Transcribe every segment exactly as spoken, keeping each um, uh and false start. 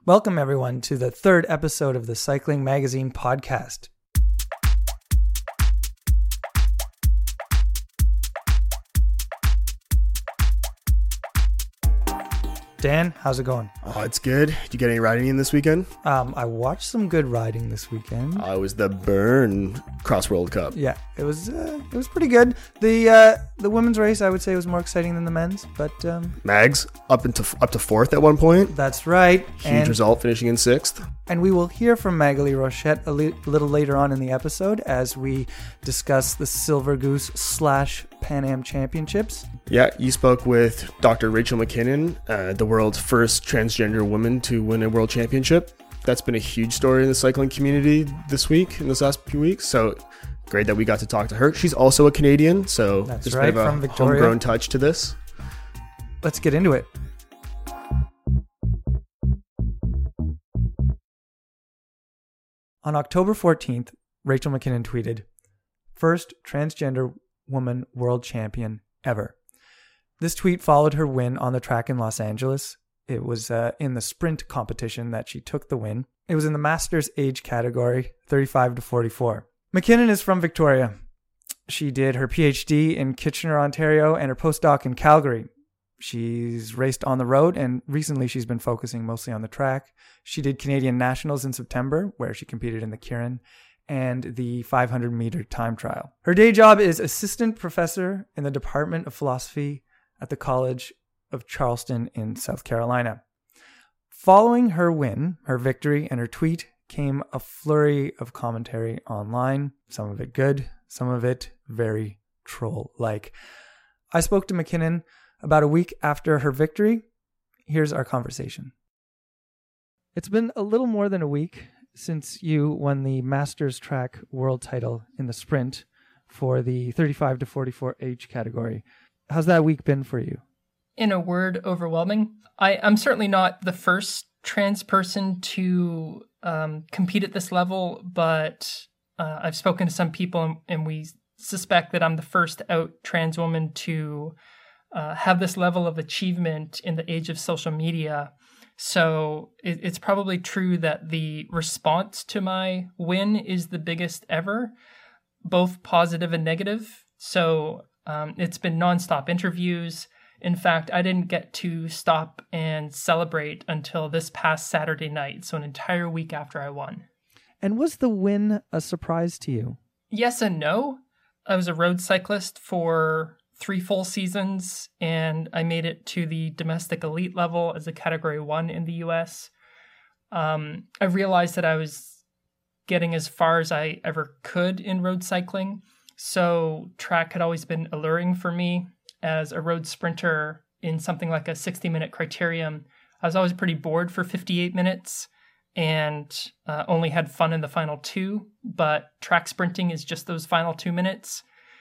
Welcome, everyone, to the third episode of the Cycling Magazine podcast. Dan, how's it going? Oh, it's good. Did you get any riding in this weekend? Um, I watched some good riding this weekend. Uh, it was the Bern Cross World Cup. Yeah, it was uh, it was pretty good. The uh, the women's race, I would say, was more exciting than the men's, but um, Mags up into up to fourth at one point. That's right. Huge and, result, finishing in sixth. And we will hear from Magali Rochette a li- little later on in the episode as we discuss the Silver Goose slash Pan Am Championships. Yeah, you spoke with Doctor Rachel McKinnon, uh, the world's first transgender woman to win a world championship. That's been a huge story in the cycling community this week, in this last few weeks. So great that we got to talk to her. She's also a Canadian, so That's there's right, a bit of from a Victoria. homegrown touch to this. Let's get into it. On October fourteenth, Rachel McKinnon tweeted, "First transgender woman world champion ever." This tweet followed her win on the track in Los Angeles. It was uh, in the sprint competition that she took the win. It was in the Masters age category, thirty-five to forty-four. McKinnon is from Victoria. She did her P H D in Kitchener, Ontario, and her postdoc in Calgary. She's raced on the road, and recently she's been focusing mostly on the track. She did Canadian Nationals in September, where she competed in the Kirin, and the five hundred meter time trial. Her day job is assistant professor in the Department of Philosophy at the College of Charleston in South Carolina. Following her win, her victory, and her tweet came a flurry of commentary online, some of it good, some of it very troll-like. I spoke to McKinnon about a week after her victory. Here's our conversation. It's been a little more than a week since you won the Masters Track World title in the sprint for the thirty-five to forty-four age category. How's that week been for you? In a word, overwhelming. I, I'm certainly not the first trans person to um, compete at this level, but uh, I've spoken to some people and, and we suspect that I'm the first out trans woman to uh, have this level of achievement in the age of social media. So it, it's probably true that the response to my win is the biggest ever, both positive and negative. So um, it's been nonstop interviews. In fact, I didn't get to stop and celebrate until this past Saturday night, so an entire week after I won. And was the win a surprise to you? Yes and no. I was a road cyclist for three full seasons, and I made it to the domestic elite level as a category one in the U S. Um, I realized that I was getting as far as I ever could in road cycling, so track had always been alluring for me. As a road sprinter in something like a sixty-minute criterium, I was always pretty bored for fifty-eight minutes and uh, only had fun in the final two, but track sprinting is just those final two minutes.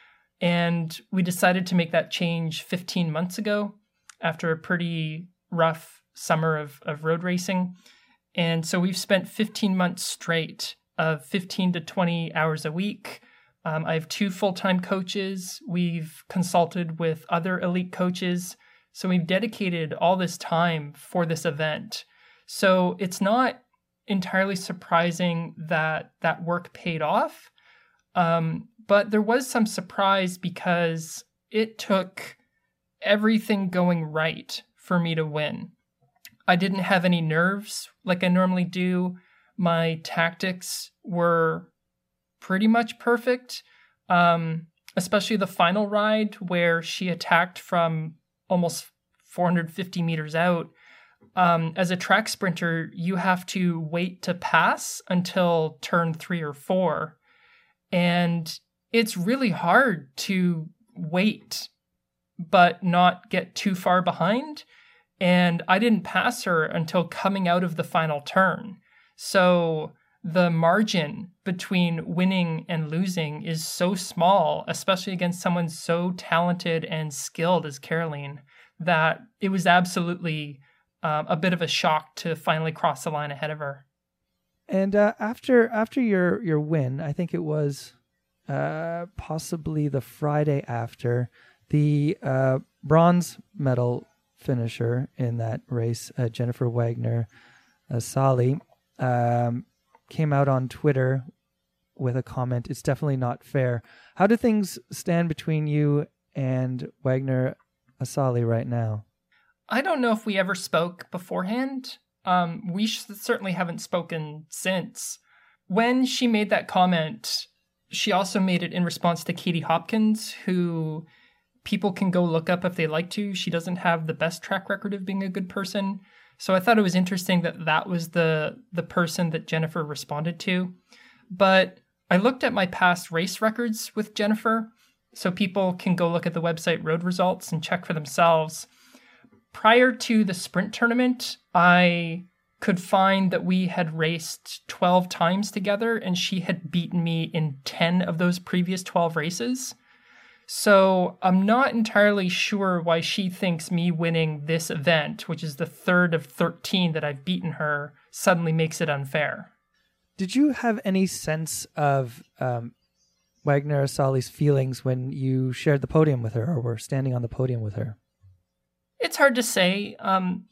And we decided to make that change fifteen months ago after a pretty rough summer of, of road racing. And so we've spent fifteen months straight of fifteen to twenty hours a week. Um, I have two full-time coaches. We've consulted with other elite coaches. So we've dedicated all this time for this event. So it's not entirely surprising that that work paid off. Um, but there was some surprise because it took everything going right for me to win. I didn't have any nerves like I normally do. My tactics were pretty much perfect, um, especially the final ride where she attacked from almost four hundred fifty meters out. Um, as a track sprinter, you have to wait to pass until turn three or four. And it's really hard to wait, but not get too far behind. And I didn't pass her until coming out of the final turn. So the margin between winning and losing is so small, especially against someone so talented and skilled as Caroline, that it was absolutely um, a bit of a shock to finally cross the line ahead of her. And uh, after after your, your win, I think it was uh, possibly the Friday after, the uh, bronze medal finisher in that race, uh, Jennifer Wagner, Asali, um, came out on Twitter with a comment, "It's definitely not fair." How do things stand between you and Wagner Asali right now? I don't know if we ever spoke beforehand. Um, we sh- certainly haven't spoken since. When she made that comment, she also made it in response to Katie Hopkins, who people can go look up if they like to. She doesn't have the best track record of being a good person. So I thought it was interesting that that was the the person that Jennifer responded to. But I looked at my past race records with Jennifer, so people can go look at the website Road Results and check for themselves. Prior to the sprint tournament, I could find that we had raced twelve times together, and she had beaten me in ten of those previous twelve races. So I'm not entirely sure why she thinks me winning this event, which is the third of thirteen that I've beaten her, suddenly makes it unfair. Did you have any sense of um, Wagner Asali's feelings when you shared the podium with her or were standing on the podium with her? It's hard to say. Um,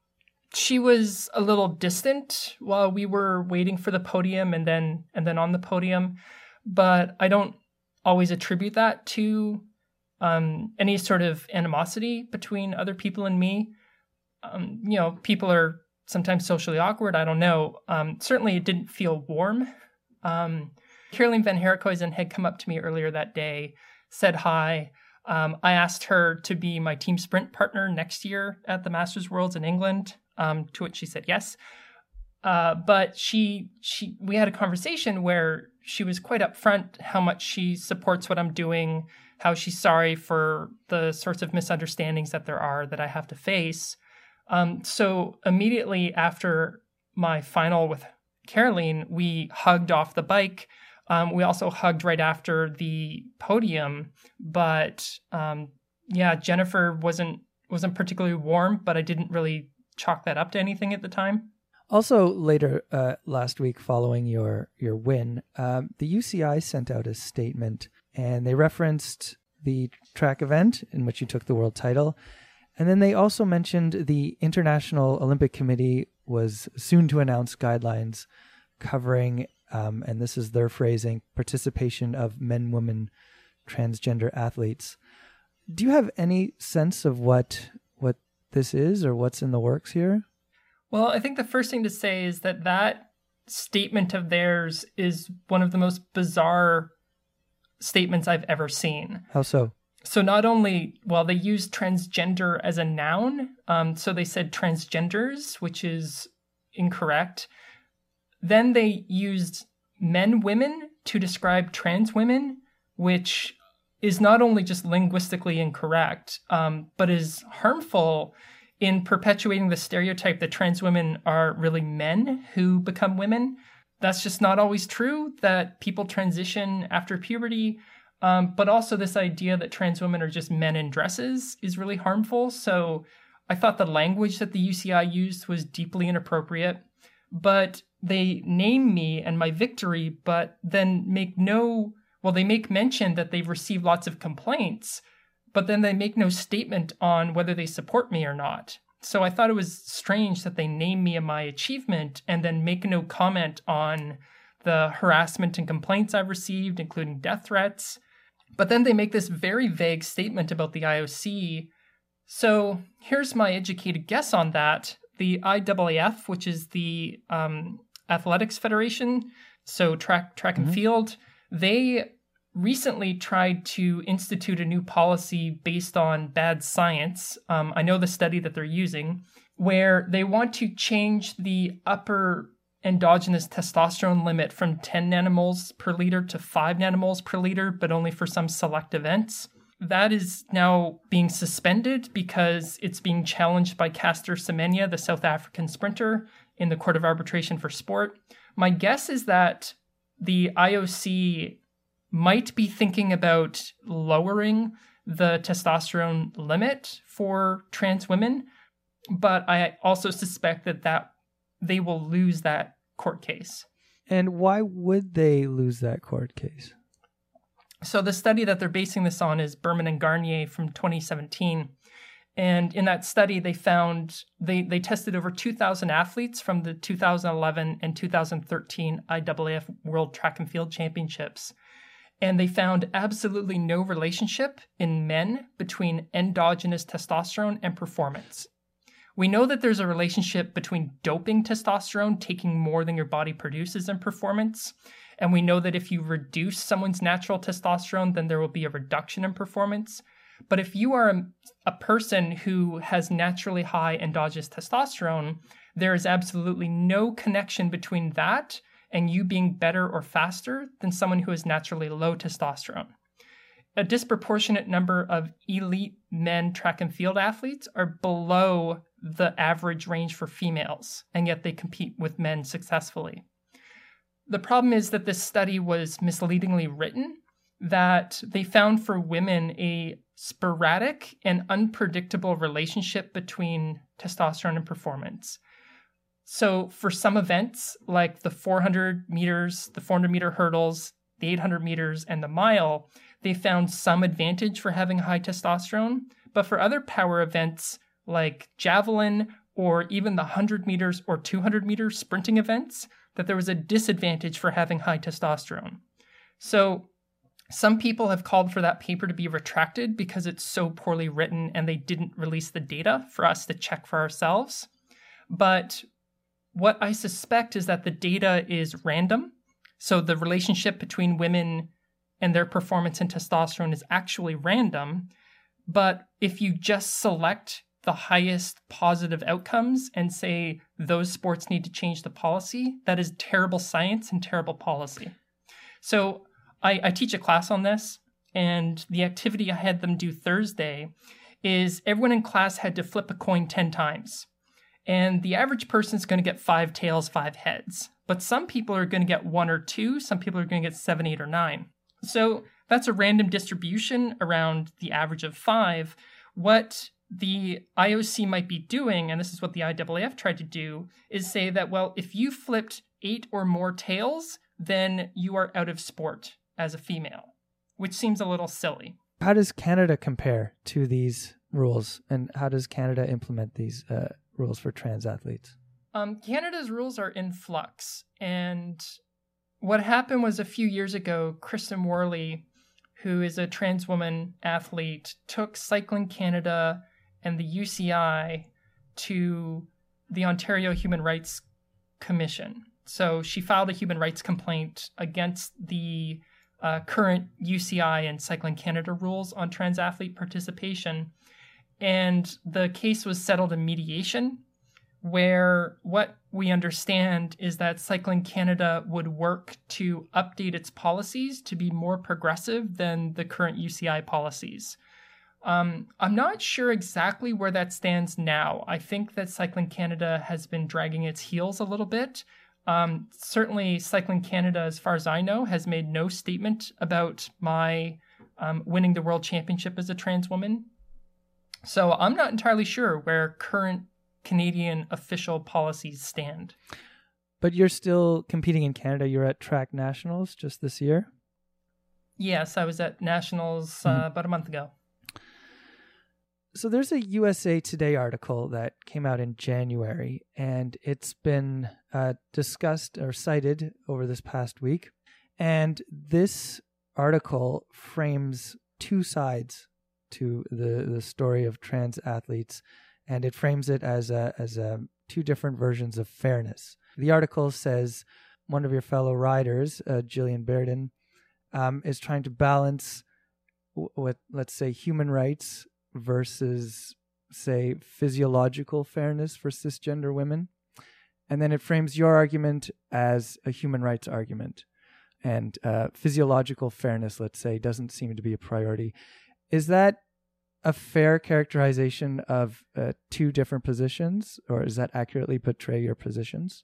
she was a little distant while we were waiting for the podium and then and then on the podium, but I don't always attribute that to um, any sort of animosity between other people and me. Um, you know, people are sometimes socially awkward. I don't know. Um, certainly it didn't feel warm. Um, Caroline Van Herikhuizen had come up to me earlier that day, said hi. Um, I asked her to be my team sprint partner next year at the Masters Worlds in England, um, to which she said yes. Uh, but she, she, we had a conversation where she was quite upfront how much she supports what I'm doing, how she's sorry for the sorts of misunderstandings that there are that I have to face. Um, so immediately after my final with Caroline, we hugged off the bike. Um, we also hugged right after the podium, but um, yeah, Jennifer wasn't wasn't particularly warm, but I didn't really chalk that up to anything at the time. Also, later uh, last week, following your your win, um, the U C I sent out a statement, and they referenced the track event in which you took the world title. And then they also mentioned the International Olympic Committee was soon to announce guidelines covering, um, and this is their phrasing, participation of men, women, transgender athletes. Do you have any sense of what what this is or what's in the works here? Well, I think the first thing to say is that that statement of theirs is one of the most bizarre statements I've ever seen. How so? So not only, well, they used transgender as a noun, um, so they said transgenders, which is incorrect. Then they used men, women to describe trans women, which is not only just linguistically incorrect, um, but is harmful in perpetuating the stereotype that trans women are really men who become women. That's just not always true, that people transition after puberty. Um, but also this idea that trans women are just men in dresses is really harmful. So I thought the language that the U C I used was deeply inappropriate. But they name me and my victory, but then make no, well, they make mention that they've received lots of complaints, but then they make no statement on whether they support me or not. So I thought it was strange that they name me and my achievement and then make no comment on the harassment and complaints I've received, including death threats. But then they make this very vague statement about the I O C. So here's my educated guess on that. The I A A F, which is the um, Athletics Federation, so track, track and mm-hmm. field, they recently tried to institute a new policy based on bad science. Um, I know the study that they're using, where they want to change the upper endogenous testosterone limit from ten nanomoles per liter to five nanomoles per liter, but only for some select events. That is now being suspended because it's being challenged by Caster Semenya, the South African sprinter, in the Court of Arbitration for Sport. My guess is that the I O C might be thinking about lowering the testosterone limit for trans women, but I also suspect that, that they will lose that court case. And why would they lose that court case? So the study that they're basing this on is Berman and Garnier from twenty seventeen. And in that study, they found they, they tested over two thousand athletes from the two thousand eleven and two thousand thirteen I A A F World Track and Field Championships. And they found absolutely no relationship in men between endogenous testosterone and performance. We know that there's a relationship between doping testosterone, taking more than your body produces, and performance. And we know that if you reduce someone's natural testosterone, then there will be a reduction in performance. But if you are a, a person who has naturally high endogenous testosterone, there is absolutely no connection between that and you being better or faster than someone who has naturally low testosterone. A disproportionate number of elite men track and field athletes are below the average range for females, and yet they compete with men successfully. The problem is that this study was misleadingly written, that they found for women a sporadic and unpredictable relationship between testosterone and performance. So for some events, like the four hundred meters, the four hundred meter hurdles, the eight hundred meters, and the mile, they found some advantage for having high testosterone. But for other power events like javelin or even the one hundred meters or two hundred meter sprinting events, that there was a disadvantage for having high testosterone. So some people have called for that paper to be retracted because it's so poorly written and they didn't release the data for us to check for ourselves. But what I suspect is that the data is random. So the relationship between women and their performance in testosterone is actually random. But if you just select the highest positive outcomes and say those sports need to change the policy, that is terrible science and terrible policy. So I, I teach a class on this, and the activity I had them do Thursday is everyone in class had to flip a coin ten times. And the average person is going to get five tails, five heads. But some people are going to get one or two. Some people are going to get seven, eight, or nine. So that's a random distribution around the average of five. What the I O C might be doing, and this is what the I A A F tried to do, is say that, well, if you flipped eight or more tails, then you are out of sport as a female, which seems a little silly. How does Canada compare to these rules, and how does Canada implement these uh, rules for trans athletes? Um, Canada's rules are in flux, and what happened was a few years ago, Kristen Worley, who is a trans woman athlete, took Cycling Canada and the U C I to the Ontario Human Rights Commission. So she filed a human rights complaint against the uh, current U C I and Cycling Canada rules on trans athlete participation. And the case was settled in mediation, where what we understand is that Cycling Canada would work to update its policies to be more progressive than the current U C I policies. Um, I'm not sure exactly where that stands now. I think that Cycling Canada has been dragging its heels a little bit. Um, certainly, Cycling Canada, as far as I know, has made no statement about my um, winning the world championship as a trans woman. So I'm not entirely sure where current Canadian official policies stand. But you're still competing in Canada. You're at Track Nationals just this year? Yes, I was at Nationals uh, mm-hmm. about a month ago. So there's a U S A Today article that came out in January, and it's been uh, discussed or cited over this past week. And this article frames two sides to the, the story of trans athletes, and it frames it as a, as a, two different versions of fairness. The article says one of your fellow riders, uh, Jillian Bearden, um, is trying to balance w- what, let's say, human rights versus, say, physiological fairness for cisgender women. And then it frames your argument as a human rights argument. And uh, physiological fairness, let's say, doesn't seem to be a priority. Is that a fair characterization of uh, two different positions, or does that accurately portray your positions?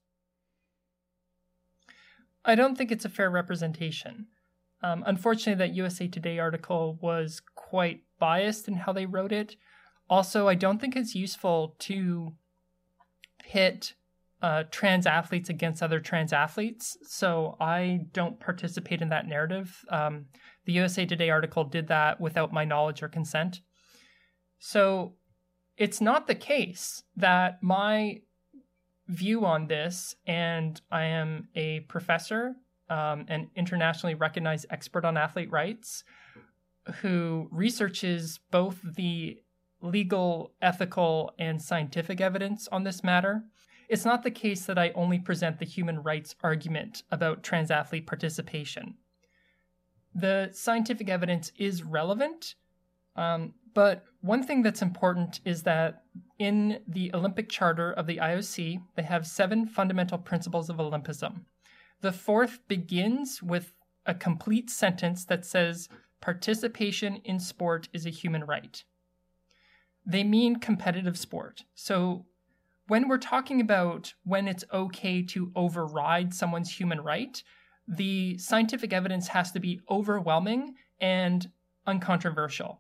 I don't think it's a fair representation. Um, unfortunately, that U S A Today article was quite biased in how they wrote it. Also, I don't think it's useful to pit uh, trans athletes against other trans athletes. So I don't participate in that narrative. Um, the U S A Today article did that without my knowledge or consent. So it's not the case that my view on this, and I am a professor, um, an internationally recognized expert on athlete rights, who researches both the legal, ethical, and scientific evidence on this matter. It's not the case that I only present the human rights argument about trans athlete participation. The scientific evidence is relevant, um, but one thing that's important is that in the Olympic Charter of the I O C, they have seven fundamental principles of Olympism. The fourth begins with a complete sentence that says, participation in sport is a human right. They mean competitive sport. So when we're talking about when it's okay to override someone's human right, the scientific evidence has to be overwhelming and uncontroversial.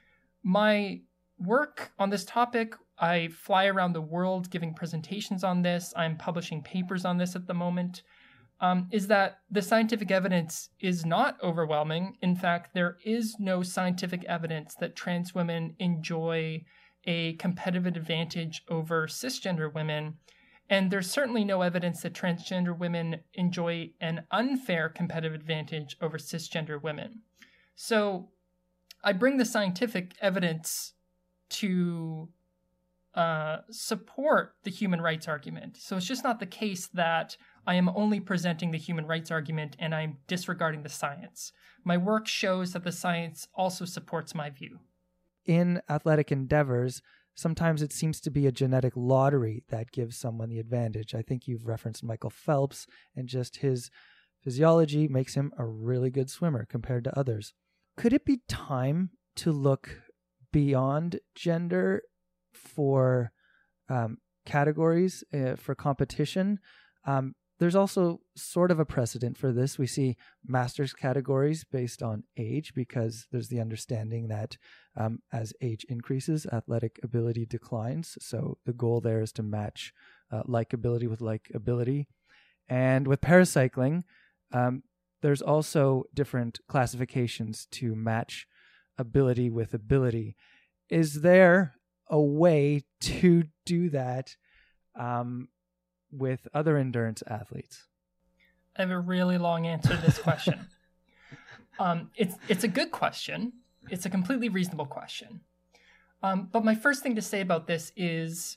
My work on this topic, I fly around the world giving presentations on this. I'm publishing papers on this at the moment. Um, is that the scientific evidence is not overwhelming. In fact, there is no scientific evidence that trans women enjoy a competitive advantage over cisgender women. And there's certainly no evidence that transgender women enjoy an unfair competitive advantage over cisgender women. So I bring the scientific evidence to uh, support the human rights argument. So it's just not the case that I am only presenting the human rights argument and I'm disregarding the science. My work shows that the science also supports my view. In athletic endeavors, sometimes it seems to be a genetic lottery that gives someone the advantage. I think you've referenced Michael Phelps, and just his physiology makes him a really good swimmer compared to others. Could it be time to look beyond gender for um, categories uh, for competition? Um, There's also sort of a precedent for this. We see masters categories based on age because there's the understanding that um, as age increases, athletic ability declines. So the goal there is to match uh, like ability with like ability. And with paracycling, um, there's also different classifications to match ability with ability. Is there a way to do that um, with other endurance athletes? I have a really long answer to this question. um, it's it's a good question. It's a completely reasonable question. Um, but my first thing to say about this is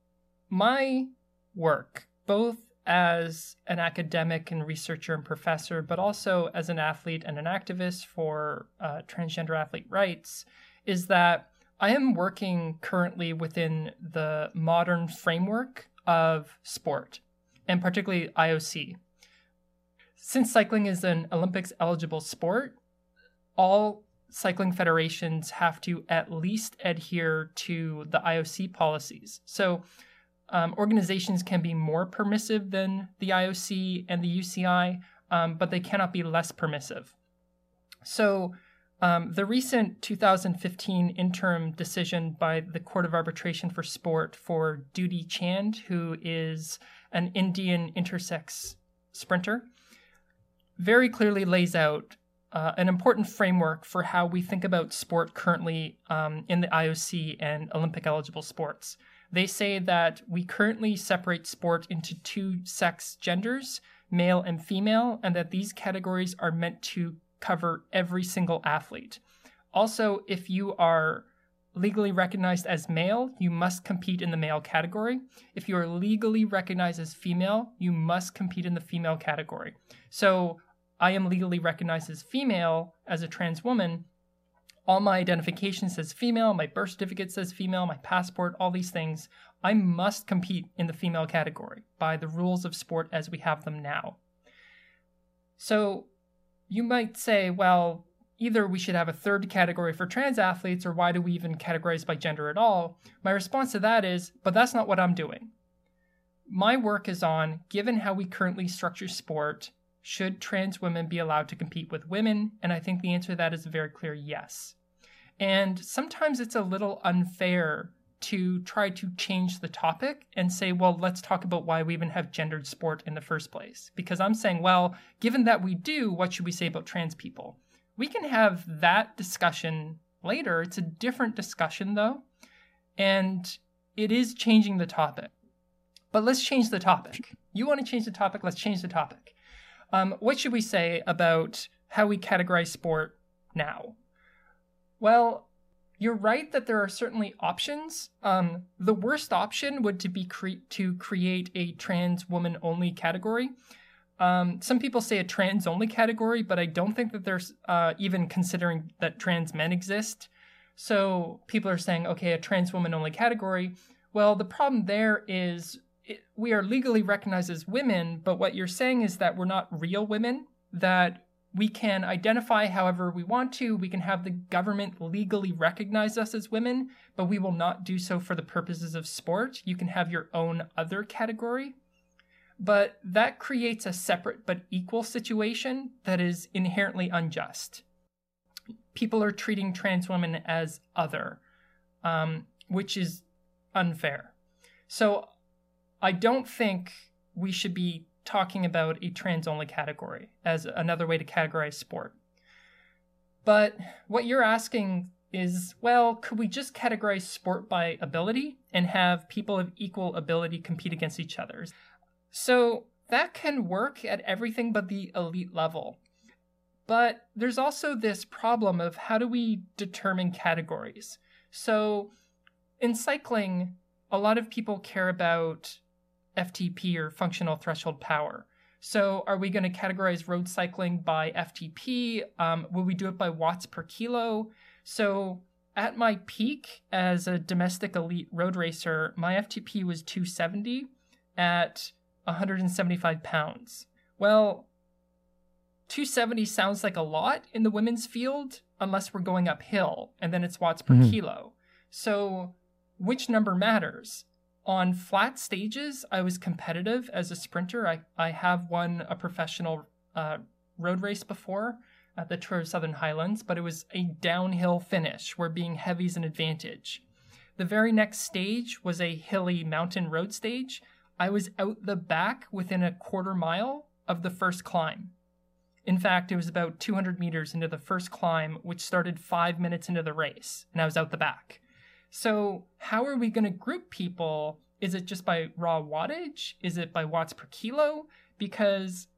my work, both as an academic and researcher and professor, but also as an athlete and an activist for uh, transgender athlete rights, is that I am working currently within the modern framework of sport, and particularly I O C. Since cycling is an Olympics eligible sport, all cycling federations have to at least adhere to the I O C policies. So um, organizations can be more permissive than the I O C and the U C I, um, but they cannot be less permissive. So Um, the recent two thousand fifteen interim decision by the Court of Arbitration for Sport for Dutee Chand, who is an Indian intersex sprinter, very clearly lays out uh, an important framework for how we think about sport currently um, in the I O C and Olympic eligible sports. They say that we currently separate sport into two sex genders, male and female, and that these categories are meant to cover every single athlete. Also, if you are legally recognized as male, you must compete in the male category. If you are legally recognized as female, you must compete in the female category. So I am legally recognized as female as a trans woman. All my identification says female, my birth certificate says female, my passport, all these things. I must compete in the female category by the rules of sport as we have them now. So you might say, well, either we should have a third category for trans athletes, or why do we even categorize by gender at all? My response to that is, but that's not what I'm doing. My work is on, given how we currently structure sport, should trans women be allowed to compete with women? And I think the answer to that is a very clear yes. And sometimes it's a little unfair to try to change the topic and say, well, let's talk about why we even have gendered sport in the first place. Because I'm saying, well, given that we do, what should we say about trans people? We can have that discussion later. It's a different discussion, though. And it is changing the topic. But let's change the topic. You want to change the topic? Let's change the topic. Um, what should we say about how we categorize sport now? Well, you're right that there are certainly options. Um, the worst option would to be cre- to create a trans woman only category. Um, some people say a trans only category, but I don't think that there's uh, even considering that trans men exist. So people are saying, okay, a trans woman only category. Well, the problem there is it, we are legally recognized as women, but what you're saying is that we're not real women, that we can identify however we want to. We can have the government legally recognize us as women, but we will not do so for the purposes of sport. You can have your own other category. But that creates a separate but equal situation that is inherently unjust. People are treating trans women as other, um, which is unfair. So I don't think we should be talking about a trans-only category as another way to categorize sport. But what you're asking is, well, could we just categorize sport by ability and have people of equal ability compete against each other? So that can work at everything but the elite level. But there's also this problem of how do we determine categories? So in cycling, a lot of people care about F T P or functional threshold power. So are we going to categorize road cycling by F T P? Um, will we do it by watts per kilo? So at my peak as a domestic elite road racer, my F T P was two seventy at one hundred seventy-five pounds. Well, two seventy sounds like a lot in the women's field unless we're going uphill, and then it's watts per mm-hmm. kilo. So which number matters? On flat stages, I was competitive as a sprinter. I, I have won a professional uh, road race before at the Tour of Southern Highlands, but it was a downhill finish where being heavy is an advantage. The very next stage was a hilly mountain road stage. I was out the back within a quarter mile of the first climb. In fact, it was about two hundred meters into the first climb, which started five minutes into the race, and I was out the back. So how are we going to group people? Is it just by raw wattage? Is it by watts per kilo? Because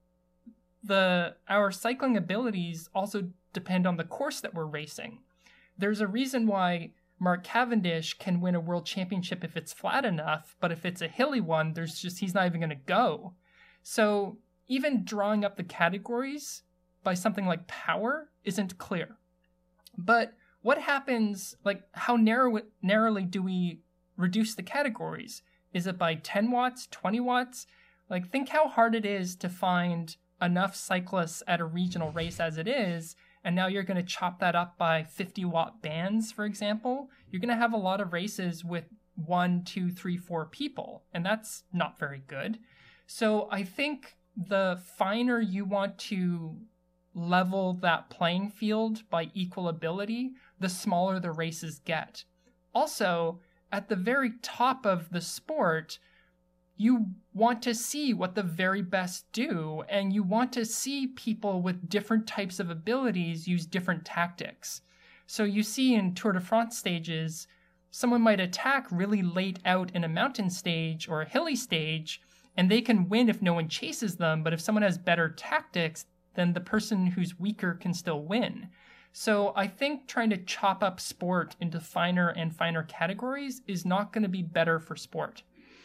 the our cycling abilities also depend on the course that we're racing. There's a reason why Mark Cavendish can win a world championship if it's flat enough, but if it's a hilly one, there's just he's not even going to go. So even drawing up the categories by something like power isn't clear. But what happens, like how narrow, narrowly do we reduce the categories? Is it by ten watts, twenty watts? Like think how hard it is to find enough cyclists at a regional race as it is, and now you're going to chop that up by fifty watt bands, for example. You're going to have a lot of races with one, two, three, four people, and that's not very good. So I think the finer you want to level that playing field by equal ability, the smaller the races get. Also, at the very top of the sport, you want to see what the very best do, and you want to see people with different types of abilities use different tactics. So you see in Tour de France stages, someone might attack really late out in a mountain stage or a hilly stage, and they can win if no one chases them, but if someone has better tactics, then the person who's weaker can still win. So I think trying to chop up sport into finer and finer categories is not going to be better for sport.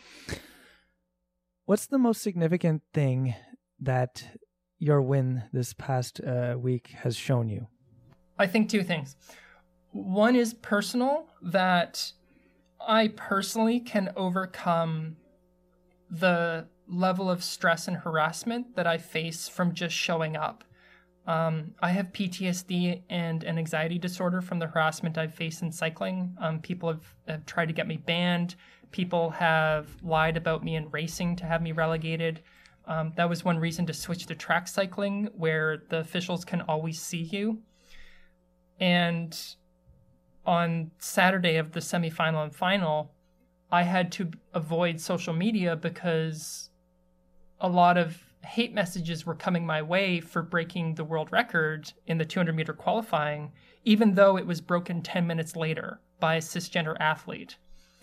What's the most significant thing that your win this past uh, week has shown you? I think two things. One is personal, that I personally can overcome the level of stress and harassment that I face from just showing up. Um, I have P T S D and an anxiety disorder from the harassment I've faced in cycling. Um, people have, have tried to get me banned. People have lied about me in racing to have me relegated. Um, that was one reason to switch to track cycling, where the officials can always see you. And on Saturday of the semifinal and final, I had to avoid social media because a lot of hate messages were coming my way for breaking the world record in the two hundred meter qualifying, even though it was broken ten minutes later by a cisgender athlete.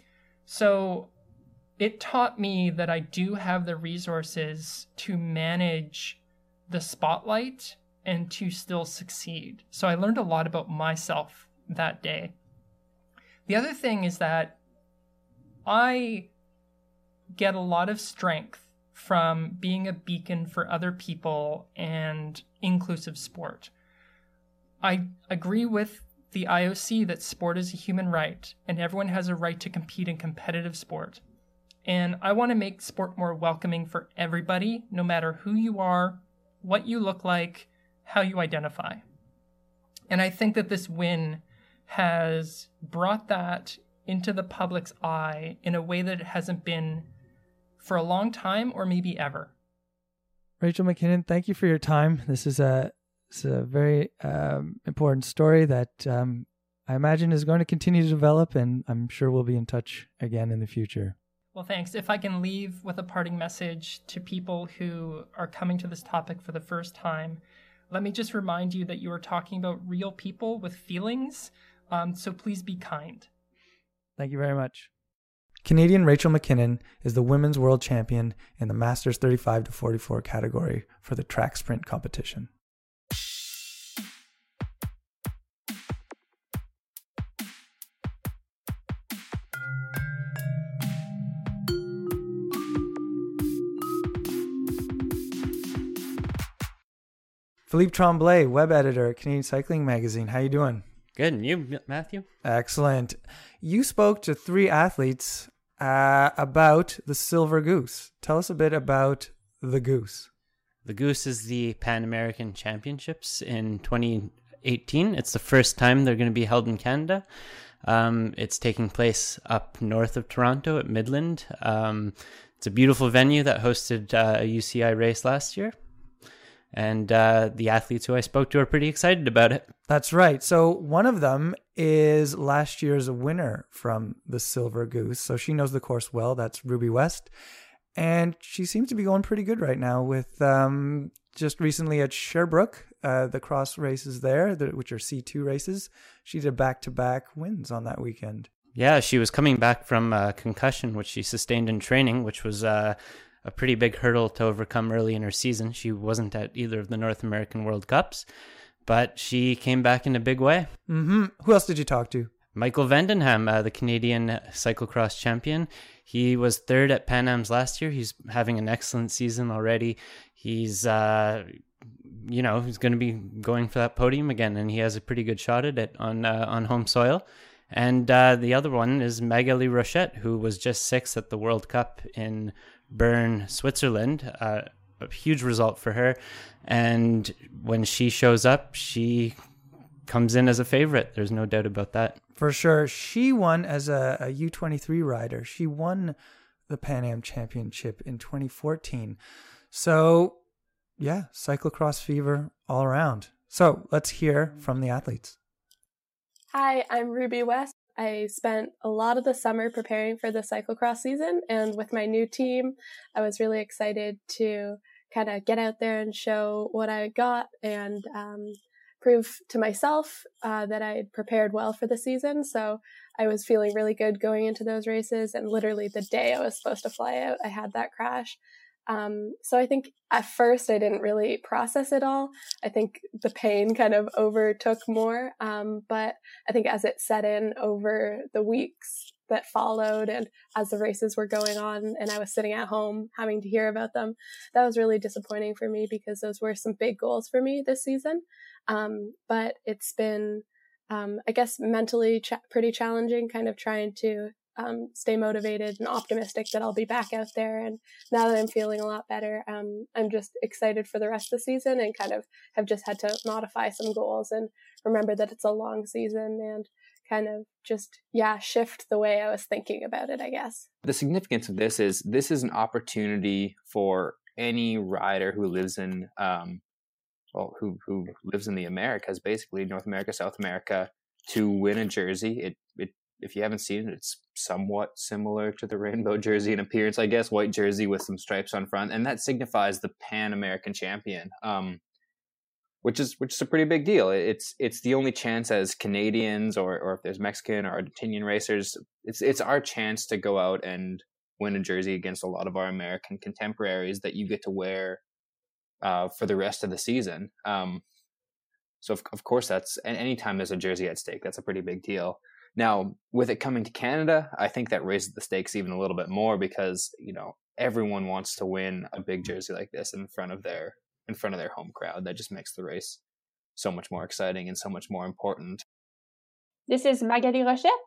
So it taught me that I do have the resources to manage the spotlight and to still succeed. So I learned a lot about myself that day. The other thing is that I get a lot of strength from being a beacon for other people and inclusive sport. I agree with the I O C that sport is a human right and everyone has a right to compete in competitive sport. And I want to make sport more welcoming for everybody, no matter who you are, what you look like, how you identify. And I think that this win has brought that into the public's eye in a way that it hasn't been for a long time or maybe ever. Rachel McKinnon, thank you for your time. This is a, it's a very um, important story that um, I imagine is going to continue to develop, and I'm sure we'll be in touch again in the future. Well, thanks. If I can leave with a parting message to people who are coming to this topic for the first time, let me just remind you that you are talking about real people with feelings, um, so please be kind. Thank you very much. Canadian Rachel McKinnon is the women's world champion in the Masters thirty-five to forty-four category for the track sprint competition. Philippe Tremblay, web editor at Canadian Cycling Magazine. How you doing? Good. And you, Matthew? Excellent. You spoke to three athletes uh, about the Silver Goose. Tell us a bit about the Goose. The Goose is the Pan American Championships in twenty eighteen. It's the first time they're going to be held in Canada. Um, it's taking place up north of Toronto at Midland. Um, it's a beautiful venue that hosted uh, a U C I race last year. And uh, the athletes who I spoke to are pretty excited about it. That's right. So one of them is last year's winner from the Silver Goose. So she knows the course well. That's Ruby West. And she seems to be going pretty good right now with um, just recently at Sherbrooke, uh, the cross races there, the, which are C two races. She did back-to-back wins on that weekend. Yeah, she was coming back from a concussion, which she sustained in training, which was... Uh, a pretty big hurdle to overcome early in her season. She wasn't at either of the North American World Cups, but she came back in a big way. Mm-hmm. Who else did you talk to? Michael Vandenham, uh, the Canadian cyclocross champion. He was third at Pan Am's last year. He's having an excellent season already. He's, uh, you know, he's going to be going for that podium again, and he has a pretty good shot at it on uh, on home soil. And uh, the other one is Magali Rochette, who was just sixth at the World Cup in Bern, Switzerland. Uh, a huge result for her. And when she shows up, she comes in as a favorite. There's no doubt about that. For sure. She won as a, a U twenty-three rider. She won the Pan Am Championship in twenty fourteen. So, yeah, cyclocross fever all around. So let's hear from the athletes. Hi, I'm Ruby West. I spent a lot of the summer preparing for the cyclocross season, and with my new team, I was really excited to kind of get out there and show what I got and um, prove to myself uh, that I had prepared well for the season. So I was feeling really good going into those races, and literally the day I was supposed to fly out, I had that crash. Um, so I think at first I didn't really process it all. I think the pain kind of overtook more. Um, but I think as it set in over the weeks that followed and as the races were going on and I was sitting at home having to hear about them, that was really disappointing for me because those were some big goals for me this season. Um, but it's been, um, I guess, mentally ch- pretty challenging, kind of trying to Um, stay motivated and optimistic that I'll be back out there. And now that I'm feeling a lot better, um, I'm just excited for the rest of the season and kind of have just had to modify some goals and remember that it's a long season and kind of just, yeah, shift the way I was thinking about it, I guess. The significance of this is this is an opportunity for any rider who lives in, um, well, who, who lives in the Americas, basically North America, South America, to win a jersey. It, it, If you haven't seen it, it's somewhat similar to the rainbow jersey in appearance, I guess, white jersey with some stripes on front. And that signifies the Pan American champion. Um, which is which is a pretty big deal. It's it's the only chance as Canadians, or or if there's Mexican or Argentinian racers, it's it's our chance to go out and win a jersey against a lot of our American contemporaries that you get to wear uh, for the rest of the season. Um, so of, of course that's, and anytime there's a jersey at stake, that's a pretty big deal. Now, with it coming to Canada, I think that raises the stakes even a little bit more because, you know, everyone wants to win a big jersey like this in front of their in front of their home crowd. That just makes the race so much more exciting and so much more important. This is Magali Rochette.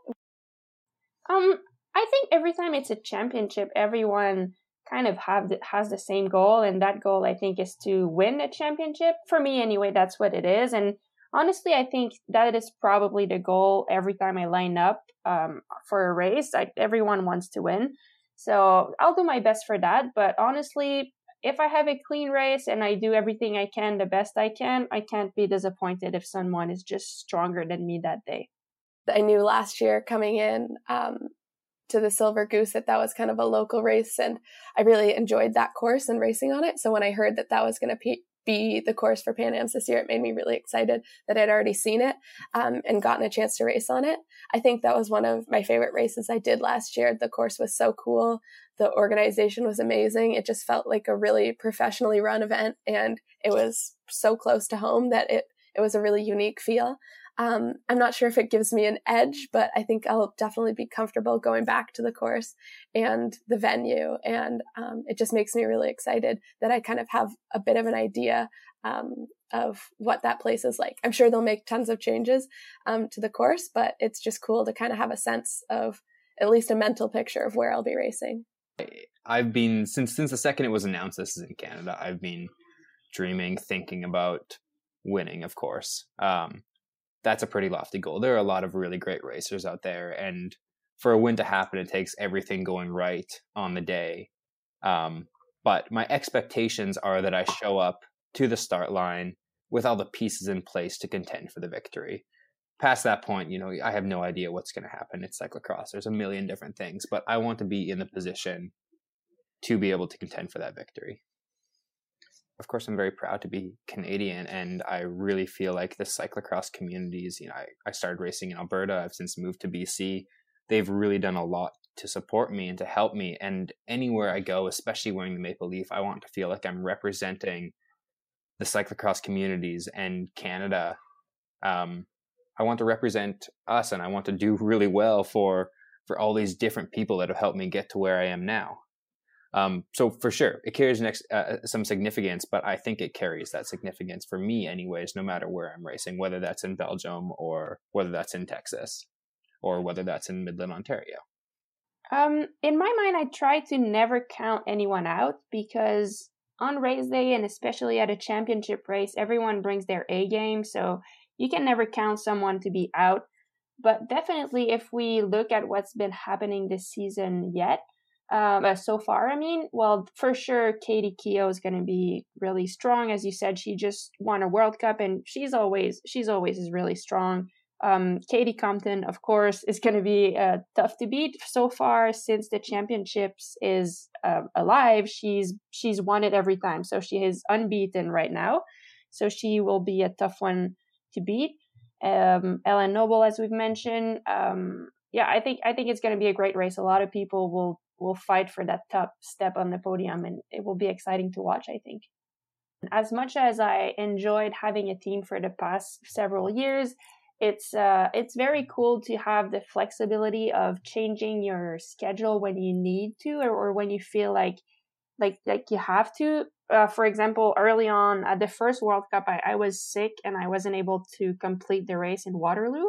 Um, I think every time it's a championship, everyone kind of have the, has the same goal, and that goal, I think, is to win a championship. For me, anyway, that's what it is. And honestly, I think that is probably the goal every time I line up um, for a race. I, everyone wants to win. So I'll do my best for that. But honestly, if I have a clean race and I do everything I can, the best I can, I can't be disappointed if someone is just stronger than me that day. I knew last year coming in um, to the Silver Goose that that was kind of a local race, and I really enjoyed that course and racing on it. So when I heard that that was going to be be the course for Pan Ams this year, it made me really excited that I'd already seen it um, and gotten a chance to race on it. I think that was one of my favorite races I did last year. The course was so cool. The organization was amazing. It just felt like a really professionally run event, and it was so close to home that it, it was a really unique feel. Um, I'm not sure if it gives me an edge, but I think I'll definitely be comfortable going back to the course and the venue. And um, it just makes me really excited that I kind of have a bit of an idea um, of what that place is like. I'm sure they'll make tons of changes um, to the course, but it's just cool to kind of have a sense of at least a mental picture of where I'll be racing. I've been, since since the second it was announced this is in Canada, I've been dreaming, thinking about winning, of course. Um, That's a pretty lofty goal. There are a lot of really great racers out there, and for a win to happen, it takes everything going right on the day. Um, but my expectations are that I show up to the start line with all the pieces in place to contend for the victory. Past that point, you know, I have no idea what's going to happen. It's cyclocross. There's a million different things, but I want to be in the position to be able to contend for that victory. Of course, I'm very proud to be Canadian, and I really feel like the cyclocross communities, you know, I, I started racing in Alberta. I've since moved to B C. They've really done a lot to support me and to help me. And anywhere I go, especially wearing the Maple Leaf, I want to feel like I'm representing the cyclocross communities and Canada. Um, I want to represent us, and I want to do really well for, for all these different people that have helped me get to where I am now. Um, so for sure, it carries next, uh, some significance, but I think it carries that significance for me anyways, no matter where I'm racing, whether that's in Belgium or whether that's in Texas or whether that's in Midland, Ontario. Um, in my mind, I try to never count anyone out, because on race day, and especially at a championship race, everyone brings their A game. So you can never count someone to be out. But definitely, if we look at what's been happening this season yet, Um, uh, so far, I mean, well, for sure, Katie Keough is going to be really strong. As you said, she just won a World Cup, and she's always, she's always is really strong. Um, Katie Compton, of course, is going to be uh, tough to beat. So far, since the championships is uh, alive, she's she's won it every time. So she is unbeaten right now. So she will be a tough one to beat. Um, Ellen Noble, as we've mentioned, um, yeah, I think I think it's going to be a great race. A lot of people will. will fight for that top step on the podium, and it will be exciting to watch, I think. As much as I enjoyed having a team for the past several years, it's uh, it's very cool to have the flexibility of changing your schedule when you need to, or, or when you feel like like like you have to. Uh, for example, early on at the first World Cup, I, I was sick and I wasn't able to complete the race in Waterloo.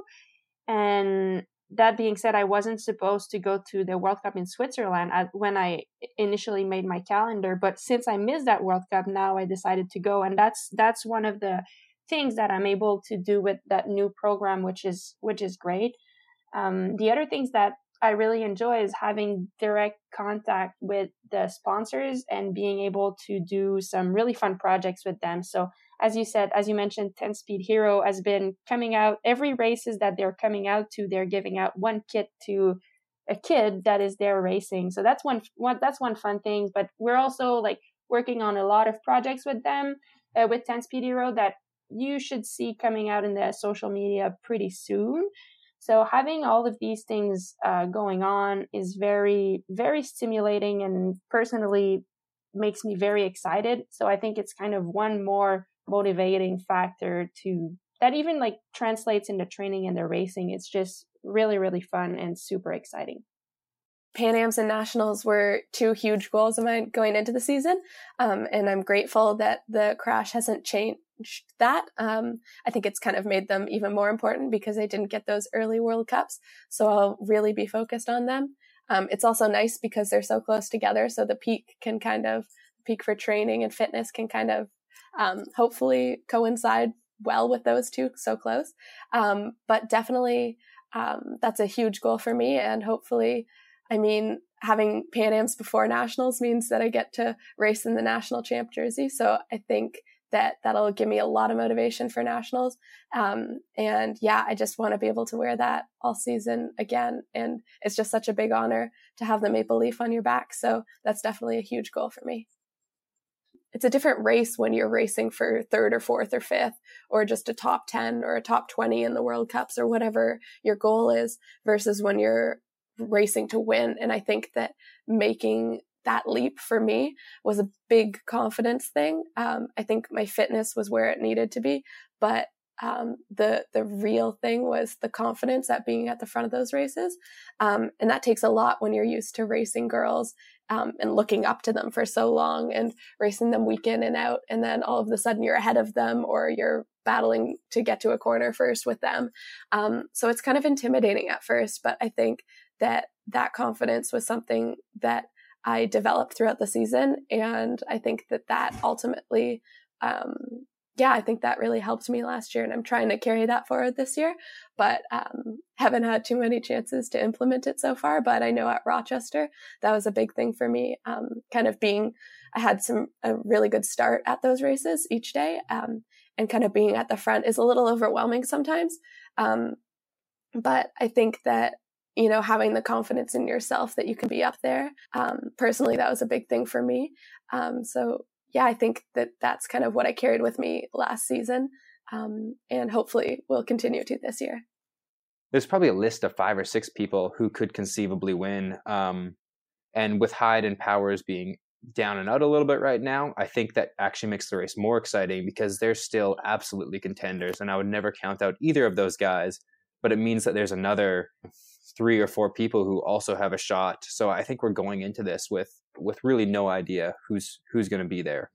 And that being said, I wasn't supposed to go to the World Cup in Switzerland when I initially made my calendar. But since I missed that World Cup, now I decided to go. And that's that's one of the things that I'm able to do with that new program, which is which is great. Um, the other things that I really enjoy is having direct contact with the sponsors and being able to do some really fun projects with them. So as you said, as you mentioned, ten Speed Hero has been coming out. Every races that they're coming out to, they're giving out one kit to a kid that is there racing. So that's one, one that's one fun thing. But we're also like working on a lot of projects with them, uh, with ten Speed Hero, that you should see coming out in the social media pretty soon. So having all of these things uh, going on is very, very stimulating and personally makes me very excited. So I think it's kind of one more motivating factor to that even like translates into training and the racing. It's just really, really fun and super exciting. Pan Ams and Nationals were two huge goals of mine going into the season. Um, and I'm grateful that the crash hasn't changed that. Um, I think it's kind of made them even more important because they didn't get those early World Cups. So I'll really be focused on them. Um, it's also nice because they're so close together. So the peak can kind of, peak for training and fitness can kind of um, hopefully coincide well with those two so close. Um, but definitely um, that's a huge goal for me. And hopefully, I mean, having Pan Ams before Nationals means that I get to race in the national champ jersey. So I think that that'll give me a lot of motivation for Nationals. Um, and yeah, I just want to be able to wear that all season again. And it's just such a big honor to have the maple leaf on your back. So that's definitely a huge goal for me. It's a different race when you're racing for third or fourth or fifth, or just a top ten or a top twenty in the World Cups or whatever your goal is, versus when you're racing to win. And I think that making that leap for me was a big confidence thing. Um, I think my fitness was where it needed to be, but um, the the real thing was the confidence at being at the front of those races. Um, and that takes a lot when you're used to racing girls um, and looking up to them for so long and racing them week in and out. And then all of a sudden you're ahead of them, or you're battling to get to a corner first with them. Um, so it's kind of intimidating at first, but I think that that confidence was something that I developed throughout the season. And I think that that ultimately, um, yeah, I think that really helped me last year. And I'm trying to carry that forward this year, but um, haven't had too many chances to implement it so far. But I know at Rochester, that was a big thing for me. Um, kind of being, I had some, a really good start at those races each day. Um, and kind of being at the front is a little overwhelming sometimes. Um, but I think that, you know, having the confidence in yourself that you can be up there. Um, personally, that was a big thing for me. Um, so yeah, I think that that's kind of what I carried with me last season. Um, and hopefully will continue to this year. There's probably a list of five or six people who could conceivably win. Um, and with Hyde and Powers being down and out a little bit right now, I think that actually makes the race more exciting because they're still absolutely contenders. And I would never count out either of those guys, but it means that there's another three or four people who also have a shot. So I think we're going into this with with really no idea who's who's going to be there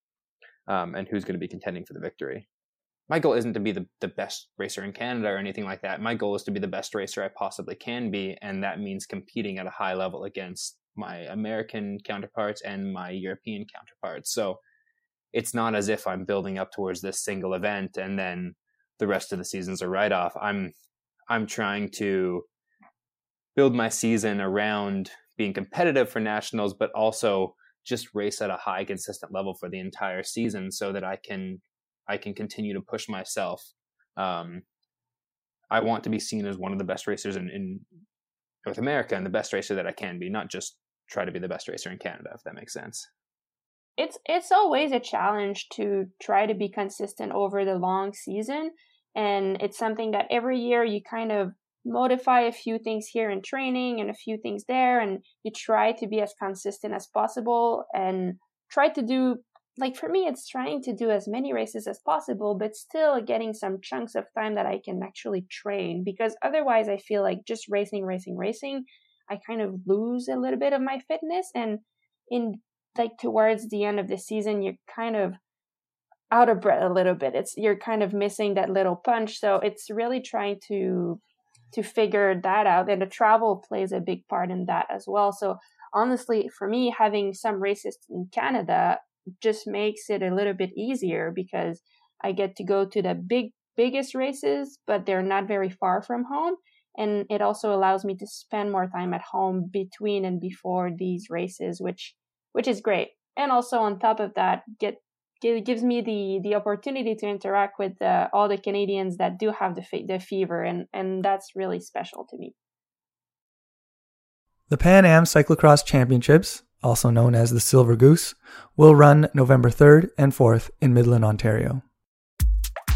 um, and who's going to be contending for the victory. My goal isn't to be the, the best racer in Canada or anything like that. My goal is to be the best racer I possibly can be, and that means competing at a high level against my American counterparts and my European counterparts. So it's not as if I'm building up towards this single event and then the rest of the season's a write-off. I'm I'm trying to build my season around being competitive for nationals, but also just race at a high, consistent level for the entire season so that I can I can continue to push myself. Um, I want to be seen as one of the best racers in, in North America and the best racer that I can be, not just try to be the best racer in Canada, if that makes sense. It's it's always a challenge to try to be consistent over the long season. And it's something that every year you kind of modify a few things here in training and a few things there, and you try to be as consistent as possible and try to do, like for me, it's trying to do as many races as possible, but still getting some chunks of time that I can actually train, because otherwise I feel like just racing, racing, racing, I kind of lose a little bit of my fitness. And in like towards the end of the season, you're kind of out of breath a little bit. It's you're kind of missing that little punch. So it's really trying to to figure that out, and the travel plays a big part in that as well. So honestly, for me, having some races in Canada just makes it a little bit easier because I get to go to the big biggest races, but they're not very far from home, and it also allows me to spend more time at home between and before these races, which which is great. And also on top of that, get it gives me the the opportunity to interact with uh, all the Canadians that do have the fe- the fever, and and that's really special to me. The Pan Am Cyclocross Championships, also known as the Silver Goose, will run November third and fourth in Midland, Ontario.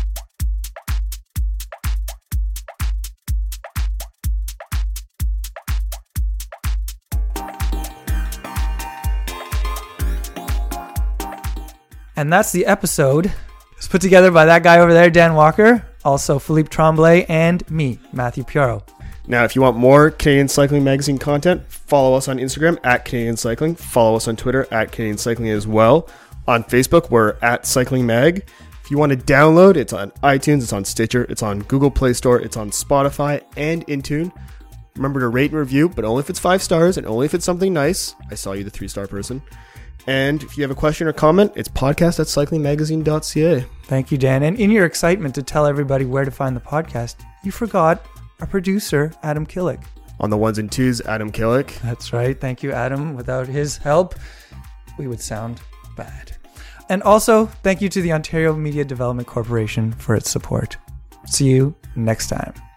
And that's the episode. It's put together by that guy over there, Dan Walker, also Philippe Tremblay, and me, Matthew Piero. Now, if you want more Canadian Cycling Magazine content, follow us on Instagram at Canadian Cycling. Follow us on Twitter at Canadian Cycling as well. On Facebook, we're at Cycling Mag. If you want to download, it's on iTunes, it's on Stitcher, it's on Google Play Store, it's on Spotify and Intune. Remember to rate and review, but only if it's five stars and only if it's something nice. I saw you, the three-star person. And if you have a question or comment, it's podcast at cycling magazine dot c a. Thank you, Dan. And in your excitement to tell everybody where to find the podcast, you forgot our producer, Adam Killick. On the ones and twos, Adam Killick. That's right. Thank you, Adam. Without his help, we would sound bad. And also, thank you to the Ontario Media Development Corporation for its support. See you next time.